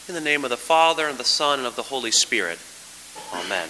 In the name of the Father, and the Son, and of the Holy Spirit. Amen.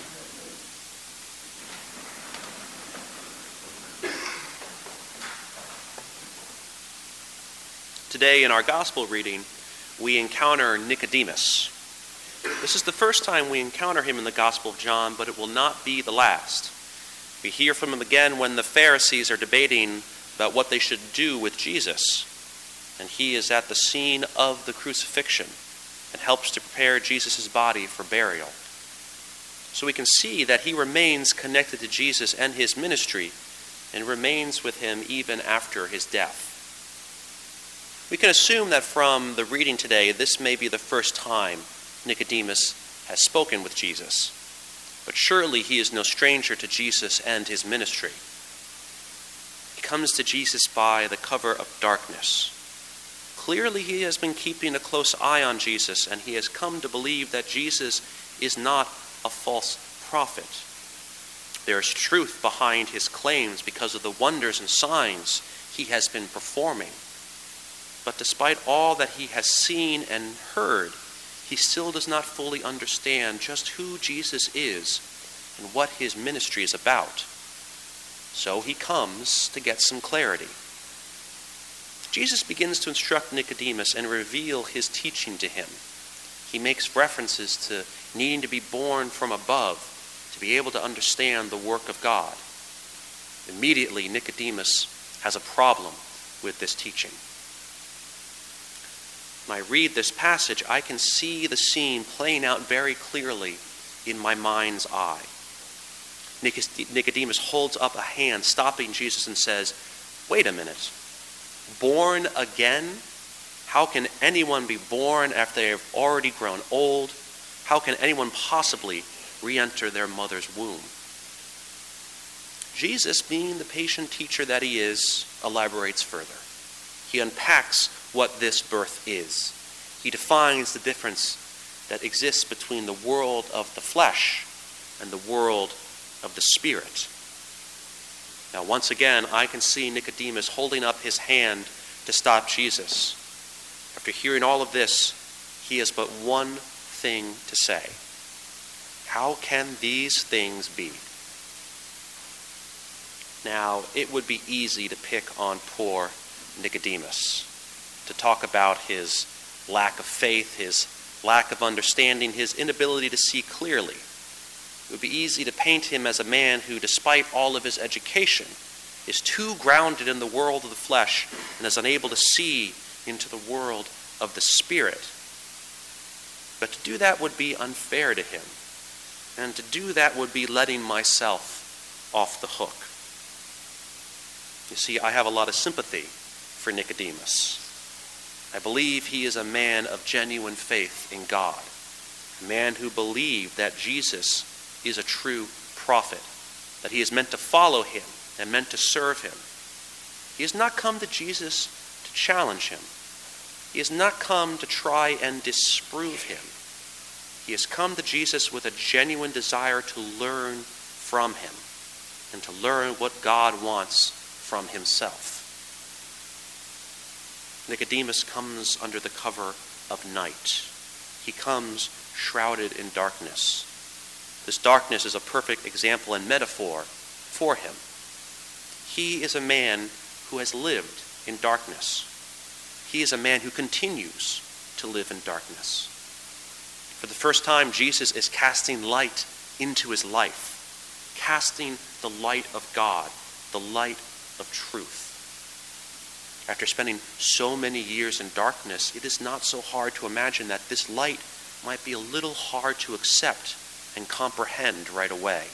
Today in our gospel reading, we encounter Nicodemus. This is the first time we encounter him in the Gospel of John, but it will not be the last. We hear from him again when the Pharisees are debating about what they should do with Jesus. And he is at the scene of the crucifixion and helps to prepare Jesus' body for burial. So we can see that he remains connected to Jesus and his ministry and remains with him even after his death. We can assume that from the reading today, this may be the first time Nicodemus has spoken with Jesus. But surely he is no stranger to Jesus and his ministry. He comes to Jesus by the cover of darkness. Clearly he has been keeping a close eye on Jesus, and he has come to believe that Jesus is not a false prophet. There is truth behind his claims because of the wonders and signs he has been performing. But despite all that he has seen and heard, he still does not fully understand just who Jesus is and what his ministry is about. So he comes to get some clarity. Jesus begins to instruct Nicodemus and reveal his teaching to him. He makes references to needing to be born from above to be able to understand the work of God. Immediately, Nicodemus has a problem with this teaching. When I read this passage, I can see the scene playing out very clearly in my mind's eye. Nicodemus holds up a hand, stopping Jesus, and says, "Wait a minute. Born again? How can anyone be born after they have already grown old? How can anyone possibly re-enter their mother's womb?" Jesus, being the patient teacher that he is, elaborates further. He unpacks what this birth is. He defines the difference that exists between the world of the flesh and the world of the spirit. Now, once again, I can see Nicodemus holding up his hand to stop Jesus. After hearing all of this, he has but one thing to say. How can these things be? Now, it would be easy to pick on poor Nicodemus, to talk about his lack of faith, his lack of understanding, his inability to see clearly. It would be easy to paint him as a man who, despite all of his education, is too grounded in the world of the flesh and is unable to see into the world of the spirit. But to do that would be unfair to him. And to do that would be letting myself off the hook. You see, I have a lot of sympathy for Nicodemus. I believe he is a man of genuine faith in God, a man who believed that Jesus is a true prophet, that he is meant to follow him and meant to serve him. He has not come to Jesus to challenge him. He has not come to try and disprove him. He has come to Jesus with a genuine desire to learn from him and to learn what God wants from himself. Nicodemus comes under the cover of night. He comes shrouded in darkness. This darkness is a perfect example and metaphor for him. He is a man who has lived in darkness. He is a man who continues to live in darkness. For the first time, Jesus is casting light into his life, casting the light of God, the light of truth. After spending so many years in darkness, it is not so hard to imagine that this light might be a little hard to accept and comprehend right away.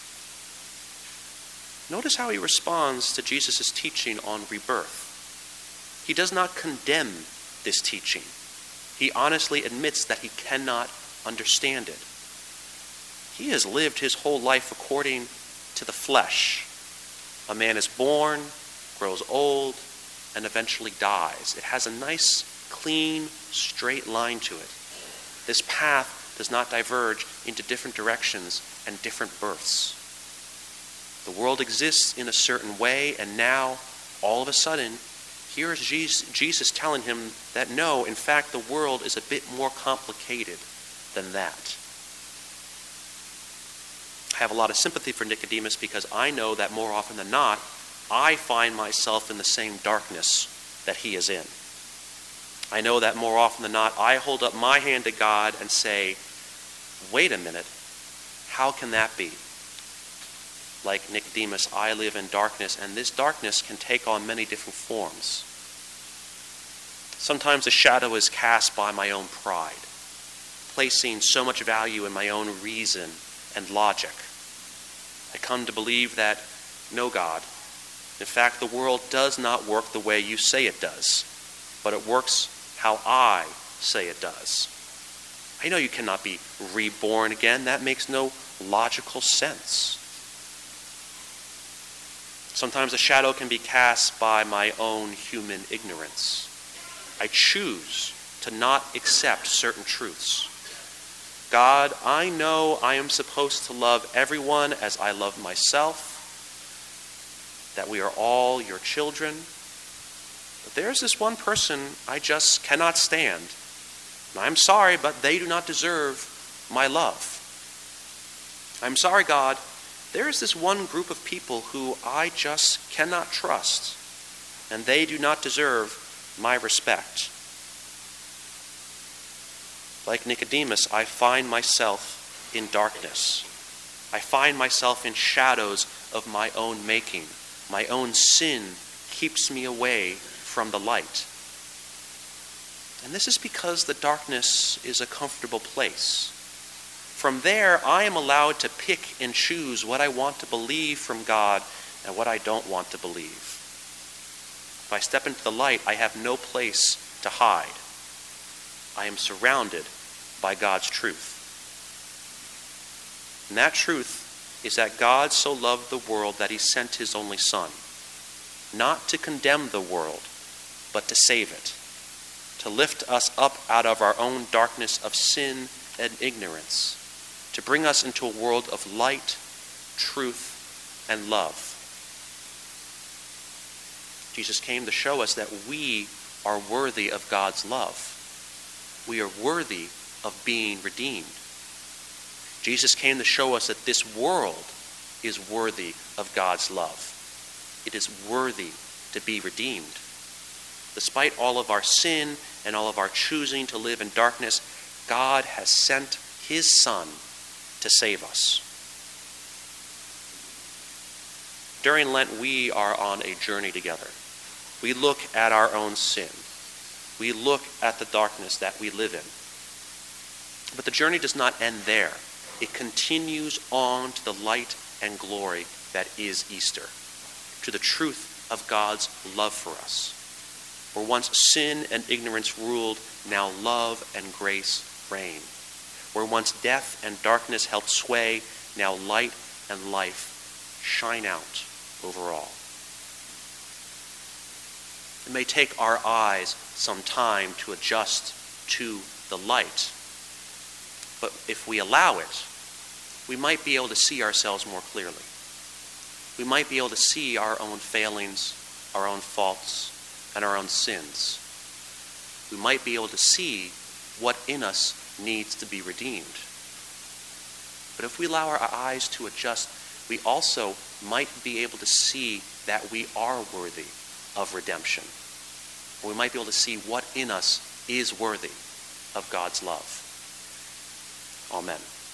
Notice how he responds to Jesus' teaching on rebirth. He does not condemn this teaching. He honestly admits that he cannot understand it. He has lived his whole life according to the flesh. A man is born, grows old, and eventually dies. It has a nice, clean, straight line to it. This path does not diverge into different directions and different births. The world exists in a certain way, and now, all of a sudden, Here is Jesus telling him that no, in fact, the world is a bit more complicated than that. I have a lot of sympathy for Nicodemus because I know that more often than not, I find myself in the same darkness that he is in. I know that more often than not, I hold up my hand to God and say, wait a minute, how can that be? Like Nicodemus, I live in darkness, and this darkness can take on many different forms. Sometimes a shadow is cast by my own pride, placing so much value in my own reason and logic. I come to believe that, no, God, in fact, the world does not work the way you say it does, but it works how I say it does. I know you cannot be reborn again. That makes no logical sense. Sometimes a shadow can be cast by my own human ignorance. I choose to not accept certain truths. God, I know I am supposed to love everyone as I love myself, that we are all your children. But there's this one person I just cannot stand. And I'm sorry, but they do not deserve my love. I'm sorry, God, there is this one group of people who I just cannot trust, and they do not deserve my respect. Like Nicodemus, I find myself in darkness. I find myself in shadows of my own making. My own sin keeps me away from the light. And this is because the darkness is a comfortable place. From there, I am allowed to pick and choose what I want to believe from God and what I don't want to believe. If I step into the light, I have no place to hide. I am surrounded by God's truth. And that truth is that God so loved the world that he sent his only Son, not to condemn the world, but to save it, to lift us up out of our own darkness of sin and ignorance, to bring us into a world of light, truth, and love. Jesus came to show us that we are worthy of God's love. We are worthy of being redeemed. Jesus came to show us that this world is worthy of God's love. It is worthy to be redeemed. Despite all of our sin and all of our choosing to live in darkness, God has sent his Son to save us. During Lent, we are on a journey together. We look at our own sin. We look at the darkness that we live in. But the journey does not end there. It continues on to the light and glory that is Easter, to the truth of God's love for us. Where once sin and ignorance ruled, now love and grace reign. Where once death and darkness held sway, now light and life shine out over all. It may take our eyes some time to adjust to the light, but if we allow it, we might be able to see ourselves more clearly. We might be able to see our own failings, our own faults, and our own sins. We might be able to see what in us needs to be redeemed. But if we allow our eyes to adjust, we also might be able to see that we are worthy of redemption. We might be able to see what in us is worthy of God's love. Amen.